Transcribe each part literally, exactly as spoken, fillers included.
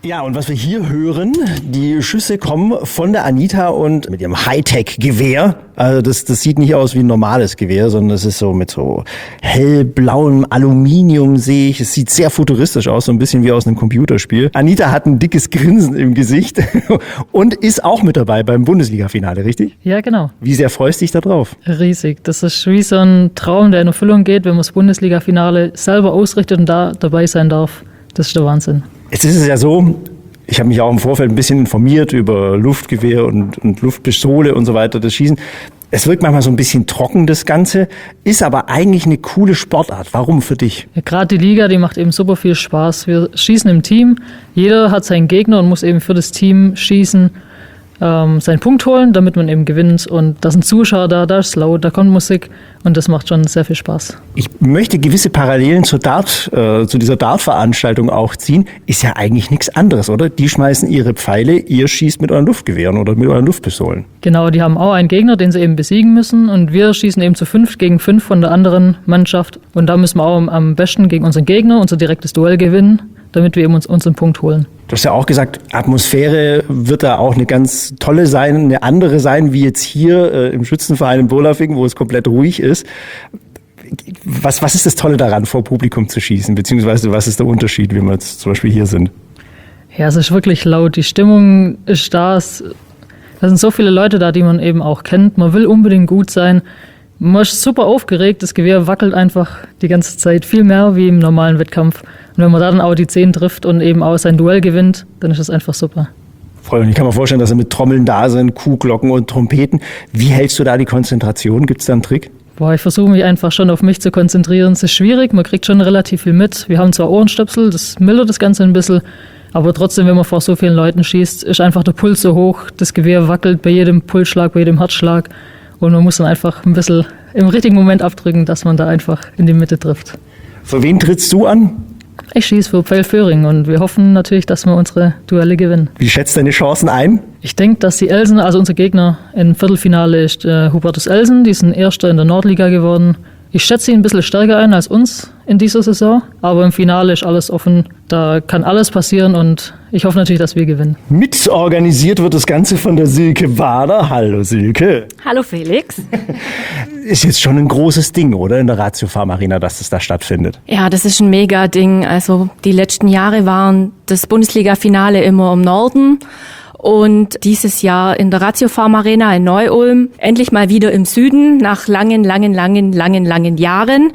Ja, und was wir hier hören, die Schüsse kommen von der Anita und mit ihrem Hightech-Gewehr. Also das, das sieht nicht aus wie ein normales Gewehr, sondern es ist so mit so hellblauem Aluminium, sehe ich. Es sieht sehr futuristisch aus, so ein bisschen wie aus einem Computerspiel. Anita hat ein dickes Grinsen im Gesicht und ist auch mit dabei beim Bundesliga-Finale, richtig? Ja, genau. Wie sehr freust du dich da drauf? Riesig. Das ist wie so ein Traum, der in Erfüllung geht, wenn man das Bundesliga-Finale selber ausrichtet und da dabei sein darf. Das ist der Wahnsinn. Jetzt ist es ja so, ich habe mich auch im Vorfeld ein bisschen informiert über Luftgewehr und, und Luftpistole und so weiter, das Schießen. Es wirkt manchmal so ein bisschen trocken, das Ganze, ist aber eigentlich eine coole Sportart. Warum für dich? Ja, gerade die Liga, die macht eben super viel Spaß. Wir schießen im Team, jeder hat seinen Gegner und muss eben für das Team schießen, ähm, seinen Punkt holen, damit man eben gewinnt. Und da sind Zuschauer da, da ist laut, da kommt Musik und das macht schon sehr viel Spaß. Ich möchte gewisse Parallelen zur Dart, äh, zu dieser Dart-Veranstaltung auch ziehen. Ist ja eigentlich nichts anderes, oder? Die schmeißen ihre Pfeile, ihr schießt mit euren Luftgewehren oder mit euren Luftpistolen. Genau, die haben auch einen Gegner, den sie eben besiegen müssen und wir schießen eben zu fünf gegen fünf von der anderen Mannschaft und da müssen wir auch am besten gegen unseren Gegner unser direktes Duell gewinnen, damit wir eben uns unseren Punkt holen. Du hast ja auch gesagt, Atmosphäre wird da auch eine ganz tolle sein, eine andere sein, wie jetzt hier äh, im Schützenverein in Bolafing, wo es komplett ruhig ist. Was, was ist das Tolle daran, vor Publikum zu schießen, beziehungsweise was ist der Unterschied, wie wir jetzt zum Beispiel hier sind? Ja, es ist wirklich laut, die Stimmung ist da, es, da sind so viele Leute da, die man eben auch kennt, man will unbedingt gut sein. Man ist super aufgeregt, das Gewehr wackelt einfach die ganze Zeit, viel mehr wie im normalen Wettkampf. Und wenn man da dann auch die zehn trifft und eben auch sein Duell gewinnt, dann ist das einfach super. Freunde, ich kann mir vorstellen, dass Sie mit Trommeln da sind, Kuhglocken und Trompeten. Wie hältst du da die Konzentration? Gibt es da einen Trick? Boah, ich versuche mich einfach schon auf mich zu konzentrieren. Es ist schwierig, man kriegt schon relativ viel mit. Wir haben zwar Ohrenstöpsel, das mildert das Ganze ein bisschen, aber trotzdem, wenn man vor so vielen Leuten schießt, ist einfach der Puls so hoch, das Gewehr wackelt bei jedem Pulsschlag, bei jedem Herzschlag. Und man muss dann einfach ein bisschen im richtigen Moment abdrücken, dass man da einfach in die Mitte trifft. Für wen trittst du an? Ich schieße für Pfeil-Föhring und wir hoffen natürlich, dass wir unsere Duelle gewinnen. Wie schätzt du deine Chancen ein? Ich denke, dass die Elsen, also unser Gegner im Viertelfinale ist äh, Hubertus Elsen, die sind Erster in der Nordliga geworden. Ich schätze sie ein bisschen stärker ein als uns in dieser Saison, aber im Finale ist alles offen. Da kann alles passieren und ich hoffe natürlich, dass wir gewinnen. Mitorganisiert wird das Ganze von der Silke Wader. Hallo Silke. Hallo Felix. Ist jetzt schon ein großes Ding, oder? In der Ratio Farm Arena, dass das da stattfindet. Ja, das ist ein Mega-Ding. Also die letzten Jahre waren das Bundesliga-Finale immer im Norden. Und dieses Jahr in der Ratio Farm Arena in Neu-Ulm endlich mal wieder im Süden nach langen, langen, langen, langen, langen Jahren.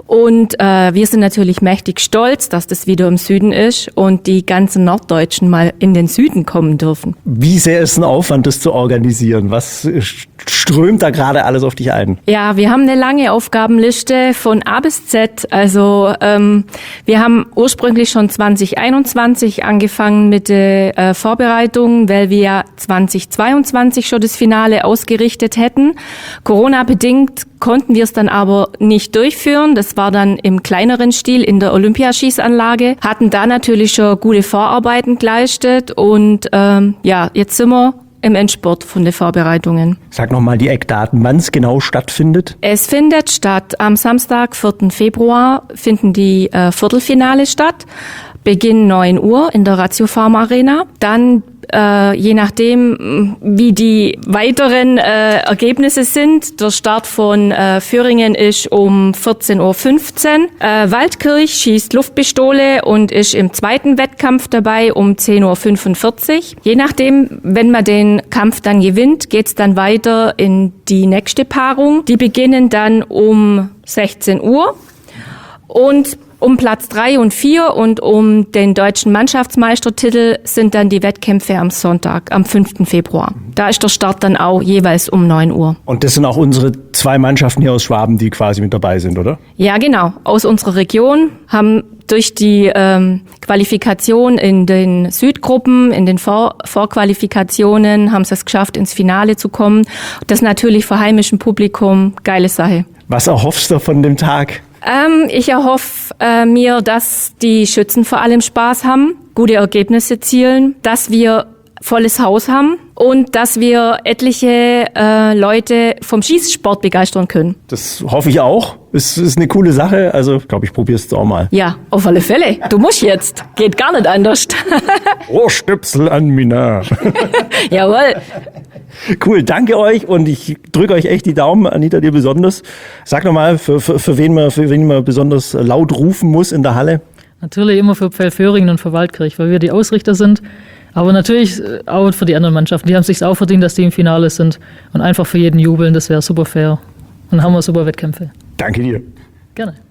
Und äh, wir sind natürlich mächtig stolz, dass das wieder im Süden ist und die ganzen Norddeutschen mal in den Süden kommen dürfen. Wie sehr ist ein Aufwand, das zu organisieren? Was strömt da gerade alles auf dich ein? Ja, wir haben eine lange Aufgabenliste von A bis Z. Also ähm, wir haben ursprünglich schon zwanzig einundzwanzig angefangen mit der äh, Vorbereitung, weil wir ja zwanzig zweiundzwanzig schon das Finale ausgerichtet hätten. Corona-bedingt konnten wir es dann aber nicht durchführen. Das war dann im kleineren Stil in der Olympiaschießanlage. Hatten da natürlich schon gute Vorarbeiten geleistet und ähm, ja, jetzt sind wir im Endspurt von den Vorbereitungen. Sag nochmal die Eckdaten, wann es genau stattfindet. Es findet statt am Samstag, vierten Februar, finden die äh, Viertelfinale statt. Beginn neun Uhr in der Ratio Farm Arena. Dann äh, je nachdem, wie die weiteren äh, Ergebnisse sind. Der Start von äh, Föhringen ist um vierzehn Uhr fünfzehn. Äh, Waldkirch schießt Luftpistole und ist im zweiten Wettkampf dabei um zehn Uhr fünfundvierzig. Je nachdem, wenn man den Kampf dann gewinnt, geht's dann weiter in die nächste Paarung. Die beginnen dann um sechzehn Uhr und um Platz drei und vier und um den deutschen Mannschaftsmeistertitel sind dann die Wettkämpfe am Sonntag, am fünften Februar. Da ist der Start dann auch jeweils um neun Uhr. Und das sind auch unsere zwei Mannschaften hier aus Schwaben, die quasi mit dabei sind, oder? Ja, genau. Aus unserer Region haben durch die ähm, Qualifikation in den Südgruppen, in den Vor- Vorqualifikationen, haben sie es geschafft, ins Finale zu kommen. Das natürlich für heimischem Publikum, geile Sache. Was erhoffst du von dem Tag? Ähm, ich erhoffe äh, mir, dass die Schützen vor allem Spaß haben, gute Ergebnisse zielen, dass wir volles Haus haben und dass wir etliche äh, Leute vom Schießsport begeistern können. Das hoffe ich auch. Es ist eine coole Sache. Also, ich glaube, ich probiere es auch mal. Ja, auf alle Fälle. Du musst jetzt. Geht gar nicht anders. Ohrstöpsel an Mina. Jawohl. Cool, danke euch und ich drücke euch echt die Daumen, Anita, dir besonders. Sag nochmal, für, für, für, wen man, für wen man besonders laut rufen muss in der Halle. Natürlich immer für Pfälzöhringen und für Waldkirch, weil wir die Ausrichter sind. Aber natürlich auch für die anderen Mannschaften. Die haben es sich auch verdient, dass die im Finale sind. Und einfach für jeden jubeln, das wäre super fair. Und dann haben wir super Wettkämpfe. Danke dir. Gerne.